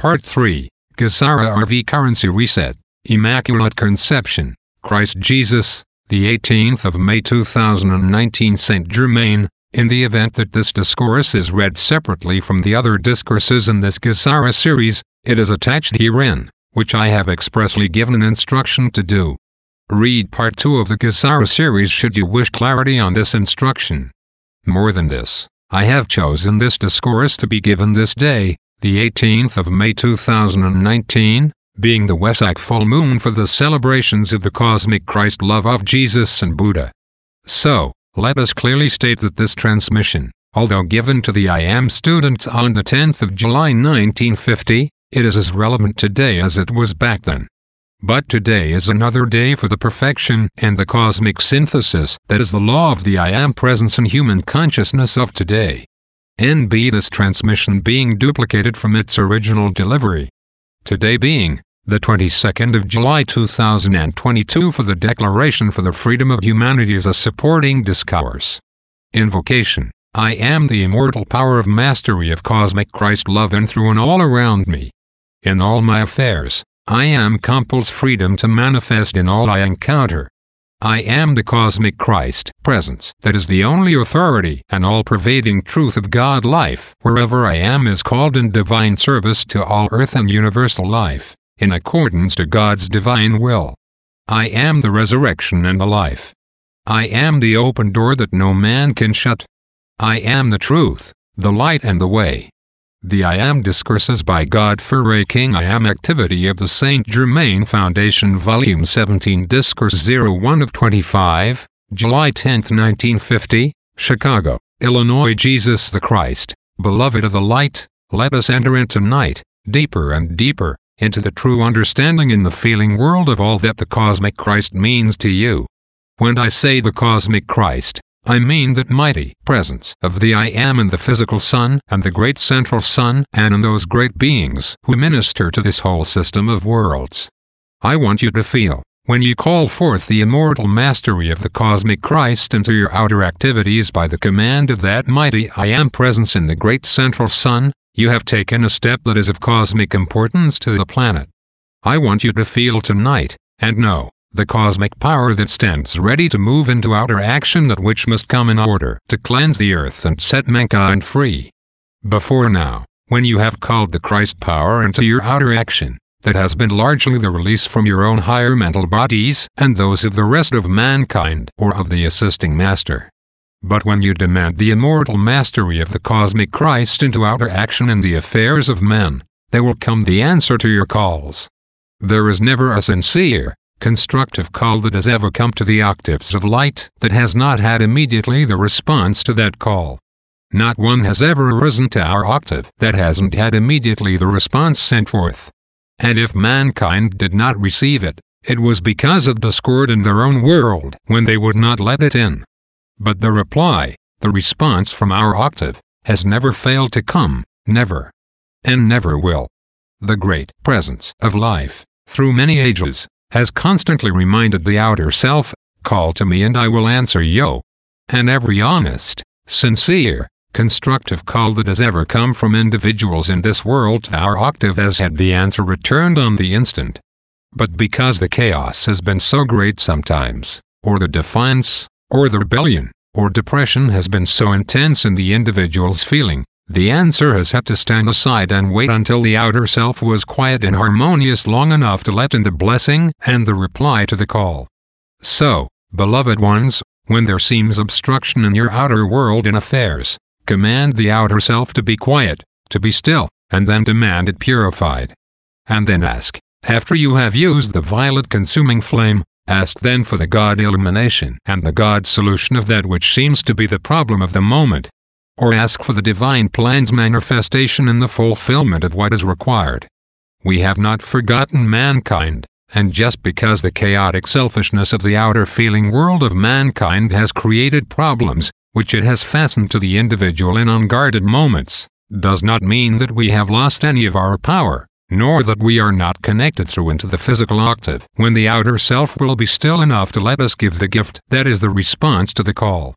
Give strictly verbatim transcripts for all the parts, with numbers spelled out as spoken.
Part three, Gesara R V Currency Reset, Immaculate Conception, Christ Jesus, the eighteenth of May two thousand nineteen, Saint Germain. In the event that this discourse is read separately from the other discourses in this Gesara series, it is attached herein, which I have expressly given an instruction to do. Read Part two of the Gesara series should you wish clarity on this instruction. More than this, I have chosen this discourse to be given this day, the eighteenth of May two thousand nineteen, being the Wesak full moon for the celebrations of the cosmic Christ love of Jesus and Buddha. So, let us clearly state that this transmission, although given to the I A M students on the tenth of July nineteen fifty, it is as relevant today as it was back then. But today is another day for the perfection and the cosmic synthesis that is the law of the I Am presence in human consciousness of today. N B this transmission being duplicated from its original delivery. Today being the twenty-second of July two thousand twenty-two for the Declaration for the Freedom of Humanity as a supporting discourse. Invocation. I am the immortal power of mastery of cosmic Christ love in through and all around me. In all my affairs, I am compels freedom to manifest in all I encounter. I am the cosmic Christ presence that is the only authority and all-pervading truth of God life wherever I am is called in divine service to all earth and universal life, in accordance to God's divine will. I am the resurrection and the life. I am the open door that no man can shut. I am the truth, the light and the way. The I Am Discourses by Godfrey King I Am Activity of the Saint Germain Foundation Volume seventeen Discourse zero one of twenty-five, July tenth nineteen fifty, Chicago, Illinois. Jesus the Christ, beloved of the light, let us enter into night, deeper and deeper, into the true understanding in the feeling world of all that the cosmic Christ means to you. When I say the cosmic Christ, I mean that mighty presence of the I Am in the physical sun and the great central sun and in those great beings who minister to this whole system of worlds. I want you to feel, when you call forth the immortal mastery of the cosmic Christ into your outer activities by the command of that mighty I Am presence in the great central sun, you have taken a step that is of cosmic importance to the planet. I want you to feel tonight, and know, the cosmic power that stands ready to move into outer action, that which must come in order to cleanse the earth and set mankind free. Before now, when you have called the Christ power into your outer action, that has been largely the release from your own higher mental bodies and those of the rest of mankind or of the assisting master. But when you demand the immortal mastery of the cosmic Christ into outer action in the affairs of men, there will come the answer to your calls. There is never a sincere, constructive call that has ever come to the octaves of light that has not had immediately the response to that call. Not one has ever arisen to our octave that hasn't had immediately the response sent forth. And if mankind did not receive it, it was because of discord in their own world when they would not let it in. But the reply, the response from our octave, has never failed to come, never. And never will. The great presence of life, through many ages, has constantly reminded the outer self, call to me and I will answer yo. And every honest, sincere, constructive call that has ever come from individuals in this world to our octave has had the answer returned on the instant. But because the chaos has been so great sometimes, or the defiance, or the rebellion, or depression has been so intense in the individual's feeling, the answer has had to stand aside and wait until the outer self was quiet and harmonious long enough to let in the blessing and the reply to the call. So, beloved ones, when there seems obstruction in your outer world and affairs, command the outer self to be quiet, to be still, and then demand it purified. And then ask, after you have used the violet consuming flame, ask then for the God illumination and the God solution of that which seems to be the problem of the moment. Or ask for the divine plan's manifestation in the fulfillment of what is required. We have not forgotten mankind, and just because the chaotic selfishness of the outer feeling world of mankind has created problems, which it has fastened to the individual in unguarded moments, does not mean that we have lost any of our power, nor that we are not connected through into the physical octave, when the outer self will be still enough to let us give the gift that is the response to the call.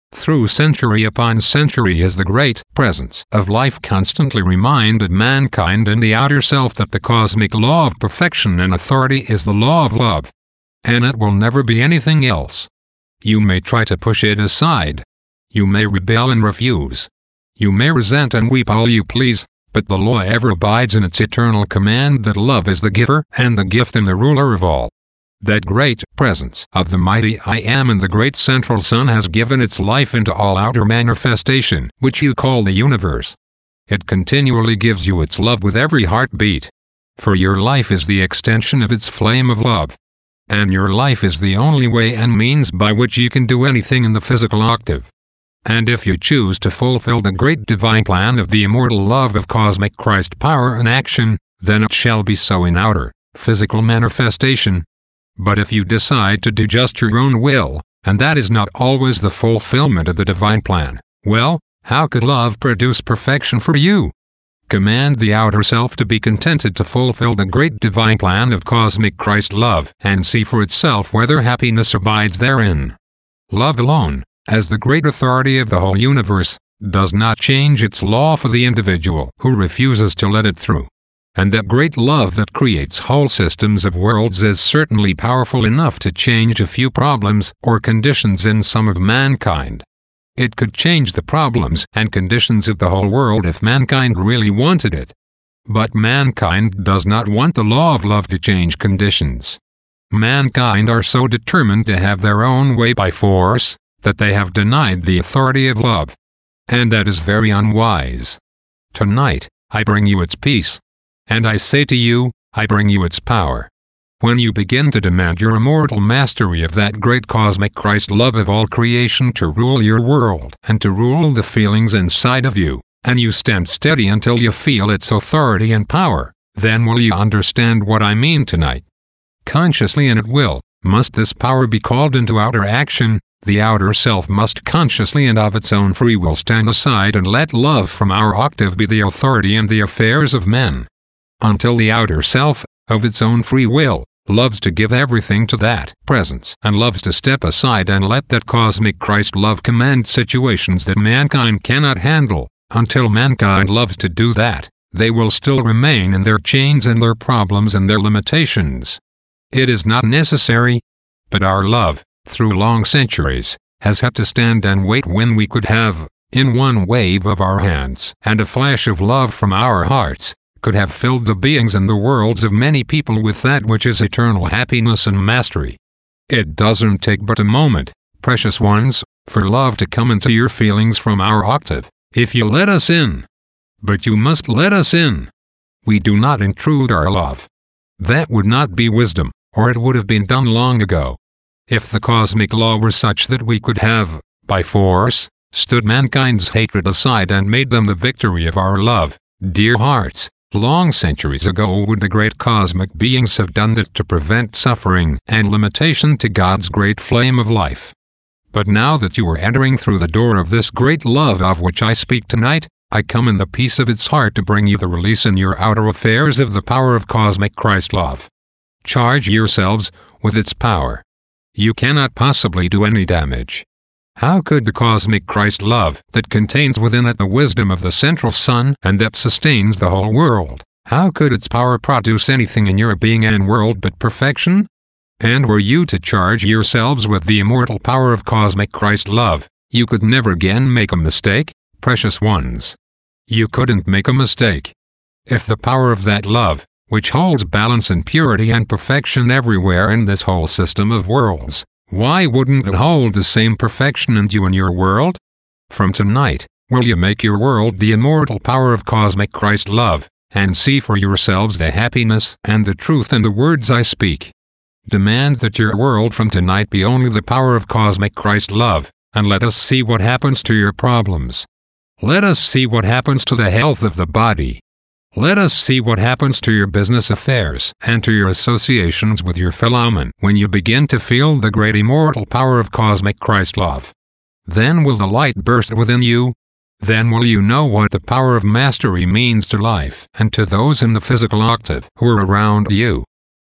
Through century upon century has the great presence of life constantly reminded mankind and the outer self that the cosmic law of perfection and authority is the law of love. And it will never be anything else. You may try to push it aside. You may rebel and refuse. You may resent and weep all you please, but the law ever abides in its eternal command that love is the giver and the gift and the ruler of all. That great presence of the mighty I Am and the great central sun has given its life into all outer manifestation, which you call the universe. It continually gives you its love with every heartbeat. For your life is the extension of its flame of love. And your life is the only way and means by which you can do anything in the physical octave. And if you choose to fulfill the great divine plan of the immortal love of cosmic Christ power and action, then it shall be so in outer, physical manifestation. But if you decide to do just your own will, and that is not always the fulfillment of the divine plan, well, how could love produce perfection for you? Command the outer self to be contented to fulfill the great divine plan of cosmic Christ love, and see for itself whether happiness abides therein. Love alone, as the great authority of the whole universe, does not change its law for the individual who refuses to let it through. And that great love that creates whole systems of worlds is certainly powerful enough to change a few problems or conditions in some of mankind. It could change the problems and conditions of the whole world if mankind really wanted it. But mankind does not want the law of love to change conditions. Mankind are so determined to have their own way by force, that they have denied the authority of love. And that is very unwise. Tonight, I bring you its peace. And I say to you, I bring you its power. When you begin to demand your immortal mastery of that great cosmic Christ love of all creation to rule your world and to rule the feelings inside of you, and you stand steady until you feel its authority and power, then will you understand what I mean tonight. Consciously and at will, must this power be called into outer action. The outer self must consciously and of its own free will stand aside and let love from our octave be the authority in the affairs of men. Until the outer self, of its own free will, loves to give everything to that presence and loves to step aside and let that cosmic Christ love command situations that mankind cannot handle, until mankind loves to do that, they will still remain in their chains and their problems and their limitations. It is not necessary. But our love, through long centuries, has had to stand and wait when we could have, in one wave of our hands and a flash of love from our hearts, could have filled the beings and the worlds of many people with that which is eternal happiness and mastery. It doesn't take but a moment, precious ones, for love to come into your feelings from our octave, if you let us in. But you must let us in. We do not intrude our love. That would not be wisdom, or it would have been done long ago. If the cosmic law were such that we could have, by force, stood mankind's hatred aside and made them the victory of our love, dear hearts, long centuries ago would the great cosmic beings have done that to prevent suffering and limitation to God's great flame of life. But now that you are entering through the door of this great love of which I speak tonight, I come in the peace of its heart to bring you the release in your outer affairs of the power of cosmic Christ love. Charge yourselves with its power. You cannot possibly do any damage. How could the cosmic Christ love, that contains within it the wisdom of the central sun and that sustains the whole world, how could its power produce anything in your being and world but perfection? And were you to charge yourselves with the immortal power of cosmic Christ love, you could never again make a mistake, precious ones. You couldn't make a mistake. If the power of that love, which holds balance and purity and perfection everywhere in this whole system of worlds, why wouldn't it hold the same perfection in you and your world? From tonight, will you make your world the immortal power of cosmic Christ love, and see for yourselves the happiness and the truth in the words I speak? Demand that your world from tonight be only the power of cosmic Christ love, and let us see what happens to your problems. Let us see what happens to the health of the body. Let us see what happens to your business affairs and to your associations with your fellow men when you begin to feel the great immortal power of cosmic Christ love. Then will the light burst within you. Then will you know what the power of mastery means to life and to those in the physical octave who are around you.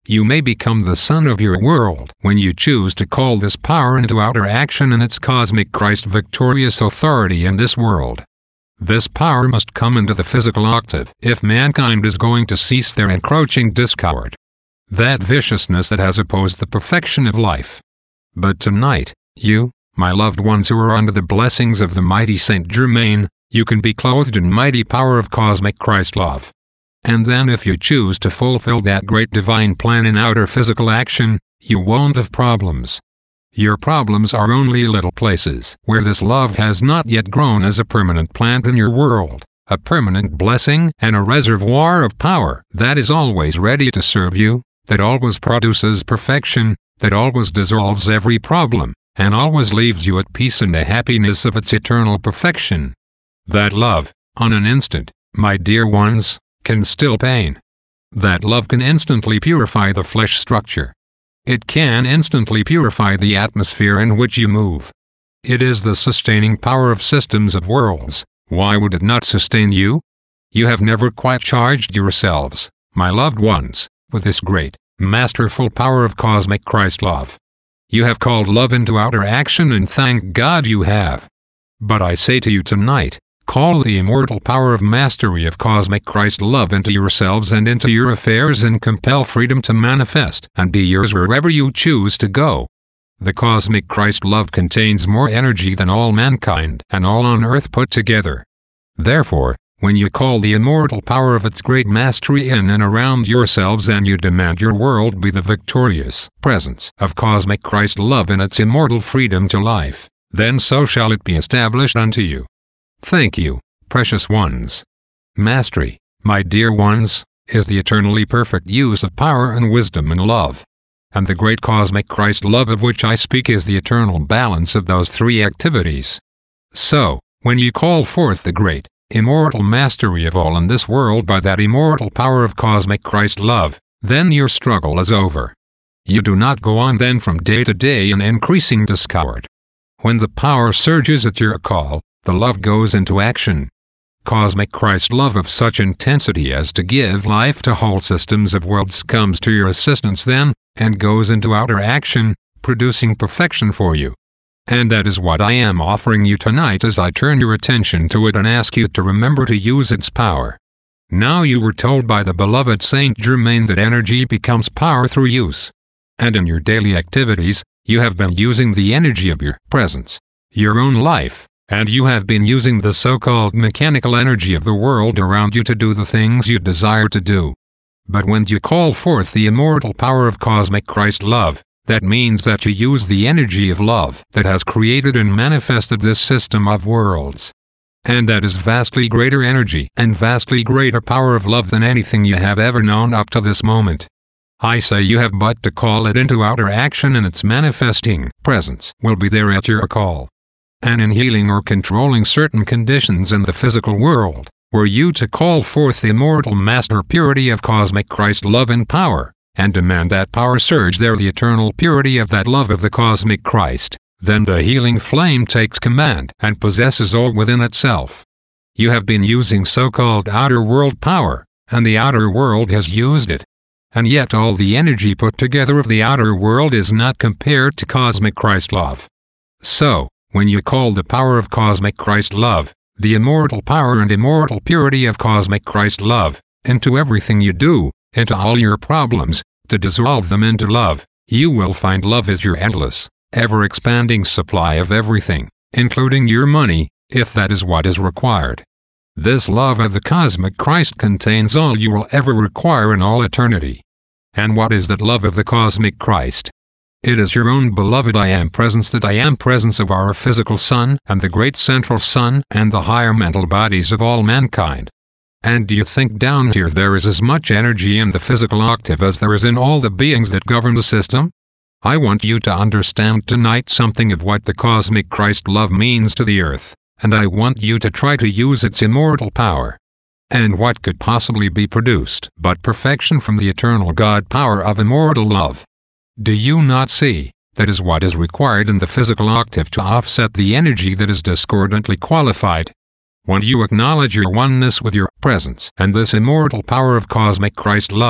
You may become the sun of your world when you choose to call this power into outer action in its cosmic Christ victorious authority in this world. This power must come into the physical octave if mankind is going to cease their encroaching discord, that viciousness that has opposed the perfection of life. But tonight, you, my loved ones who are under the blessings of the mighty Saint Germain, you can be clothed in mighty power of cosmic Christ love. And then if you choose to fulfill that great divine plan in outer physical action, you won't have problems. Your problems are only little places where this love has not yet grown as a permanent plant in your world, a permanent blessing and a reservoir of power that is always ready to serve you, that always produces perfection, that always dissolves every problem, and always leaves you at peace in the happiness of its eternal perfection. That love, on an instant, my dear ones, can still pain. That love can instantly purify the flesh structure. It can instantly purify the atmosphere in which you move. It is the sustaining power of systems of worlds. Why would it not sustain you? You have never quite charged yourselves, my loved ones, with this great, masterful power of cosmic Christ love. You have called love into outer action, and thank God you have. But I say to you tonight, call the immortal power of mastery of cosmic Christ love into yourselves and into your affairs, and compel freedom to manifest and be yours wherever you choose to go. The cosmic Christ love contains more energy than all mankind and all on earth put together. Therefore, when you call the immortal power of its great mastery in and around yourselves, and you demand your world be the victorious presence of cosmic Christ love in its immortal freedom to life, then so shall it be established unto you. Thank you, precious ones. Mastery, my dear ones, is the eternally perfect use of power and wisdom and love. And the great cosmic Christ love of which I speak is the eternal balance of those three activities. So, when you call forth the great, immortal mastery of all in this world by that immortal power of cosmic Christ love, then your struggle is over. You do not go on then from day to day in increasing discord. When the power surges at your call, the love goes into action. Cosmic Christ love of such intensity as to give life to whole systems of worlds comes to your assistance then, and goes into outer action, producing perfection for you. And that is what I am offering you tonight as I turn your attention to it and ask you to remember to use its power. Now you were told by the beloved Saint Germain that energy becomes power through use. And in your daily activities, you have been using the energy of your presence, your own life, and you have been using the so-called mechanical energy of the world around you to do the things you desire to do. But when you call forth the immortal power of cosmic Christ love, that means that you use the energy of love that has created and manifested this system of worlds. And that is vastly greater energy and vastly greater power of love than anything you have ever known up to this moment. I say you have but to call it into outer action, and its manifesting presence will be there at your call. And in healing or controlling certain conditions in the physical world, were you to call forth the immortal master purity of cosmic Christ love and power, and demand that power surge there the eternal purity of that love of the cosmic Christ, then the healing flame takes command and possesses all within itself. You have been using so-called outer world power, and the outer world has used it. And yet all the energy put together of the outer world is not compared to cosmic Christ love. So, when you call the power of cosmic Christ love, the immortal power and immortal purity of cosmic Christ love, into everything you do, into all your problems, to dissolve them into love, you will find love is your endless, ever-expanding supply of everything, including your money, if that is what is required. This love of the cosmic Christ contains all you will ever require in all eternity. And what is that love of the cosmic Christ? It is your own beloved I Am Presence, that I Am Presence of our physical sun and the great central sun and the higher mental bodies of all mankind. And do you think down here there is as much energy in the physical octave as there is in all the beings that govern the system? I want you to understand tonight something of what the cosmic Christ love means to the earth, and I want you to try to use its immortal power. And what could possibly be produced but perfection from the eternal God power of immortal love? Do you not see, that is what is required in the physical octave to offset the energy that is discordantly qualified? When you acknowledge your oneness with your presence and this immortal power of cosmic Christ love,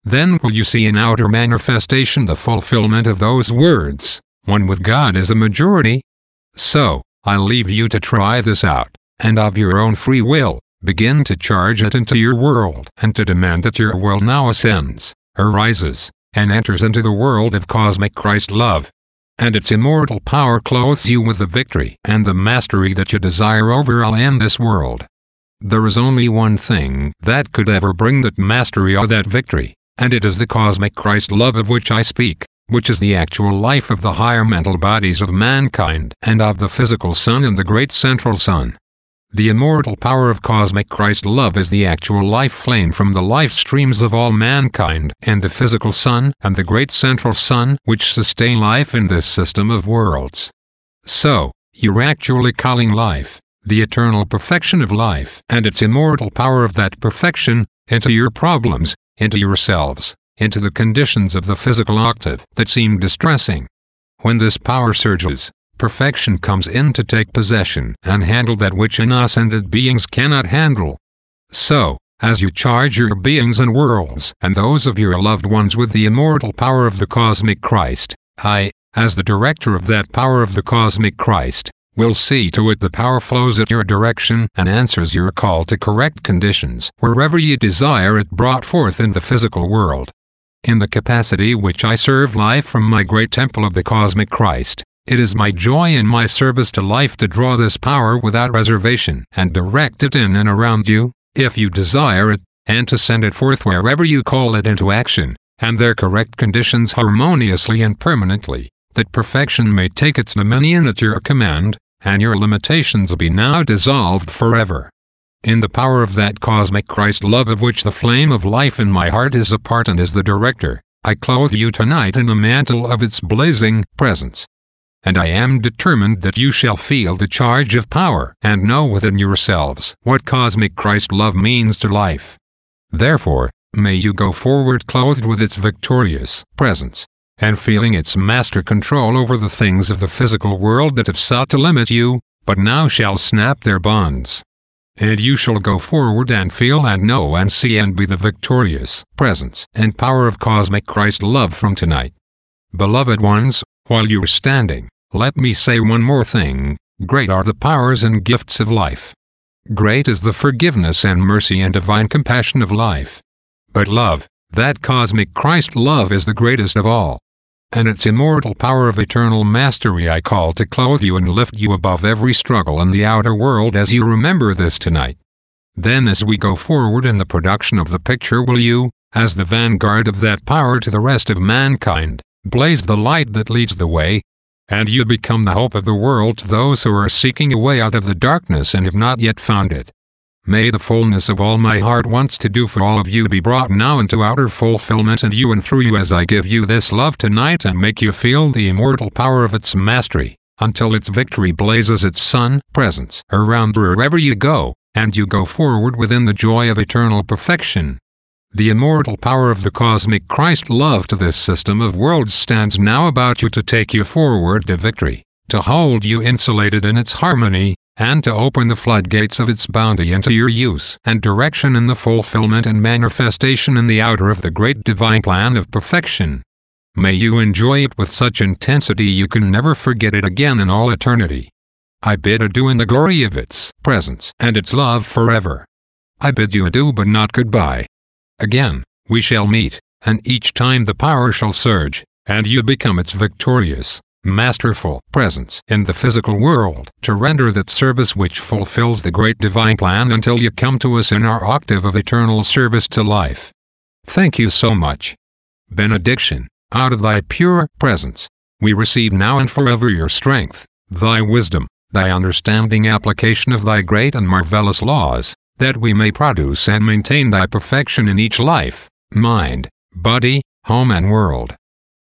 Then will you see in outer manifestation the fulfillment of those words, one with God is a majority. So, I leave you to try this out, and of your own free will, begin to charge it into your world and to demand that your world now ascends, arises, and enters into the world of cosmic Christ love. And its immortal power clothes you with the victory and the mastery that you desire over all in this world. There is only one thing that could ever bring that mastery or that victory, and it is the cosmic Christ love of which I speak, which is the actual life of the higher mental bodies of mankind and of the physical sun and the great central sun. The immortal power of cosmic Christ love is the actual life flame from the life streams of all mankind and the physical sun and the great central sun which sustain life in this system of worlds. So, you're actually calling life, the eternal perfection of life and its immortal power of that perfection, into your problems, into yourselves, into the conditions of the physical octave that seem distressing. When this power surges, perfection comes in to take possession and handle that which inascended beings cannot handle. So, as you charge your beings and worlds and those of your loved ones with the immortal power of the cosmic Christ, I, as the director of that power of the cosmic Christ, will see to it the power flows at your direction and answers your call to correct conditions wherever you desire it brought forth in the physical world. In the capacity which I serve life from my great temple of the cosmic Christ, it is my joy in my service to life to draw this power without reservation and direct it in and around you, if you desire it, and to send it forth wherever you call it into action, and their correct conditions harmoniously and permanently, that perfection may take its dominion at your command, and your limitations be now dissolved forever. In the power of that cosmic Christ love of which the flame of life in my heart is a part and is the director, I clothe you tonight in the mantle of its blazing presence. And I am determined that you shall feel the charge of power and know within yourselves what cosmic Christ love means to life. Therefore, may you go forward clothed with its victorious presence, and feeling its master control over the things of the physical world that have sought to limit you, but now shall snap their bonds. And you shall go forward and feel and know and see and be the victorious presence and power of cosmic Christ love from tonight. Beloved ones, while you are standing, let me say one more thing. Great are the powers and gifts of life. Great is the forgiveness and mercy and divine compassion of life. But love, that cosmic Christ love, is the greatest of all. And its immortal power of eternal mastery I call to clothe you and lift you above every struggle in the outer world as you remember this tonight. Then as we go forward in the production of the picture, will you, as the vanguard of that power to the rest of mankind, blaze the light that leads the way, and you become the hope of the world to those who are seeking a way out of the darkness and have not yet found it. May the fullness of all my heart wants to do for all of you be brought now into outer fulfillment in you and through you as I give you this love tonight and make you feel the immortal power of its mastery, until its victory blazes its sun presence around wherever you go, and you go forward within the joy of eternal perfection. The immortal power of the cosmic Christ love to this system of worlds stands now about you to take you forward to victory, to hold you insulated in its harmony, and to open the floodgates of its bounty into your use and direction in the fulfillment and manifestation in the outer of the great divine plan of perfection. May you enjoy it with such intensity you can never forget it again in all eternity. I bid adieu in the glory of its presence and its love forever. I bid you adieu but not goodbye. Again, we shall meet, and each time the power shall surge, and you become its victorious, masterful presence in the physical world to render that service which fulfills the great divine plan until you come to us in our octave of eternal service to life. Thank you so much. Benediction, out of thy pure presence, we receive now and forever your strength, thy wisdom, thy understanding application of thy great and marvelous laws, that we may produce and maintain thy perfection in each life, mind, body, home and world.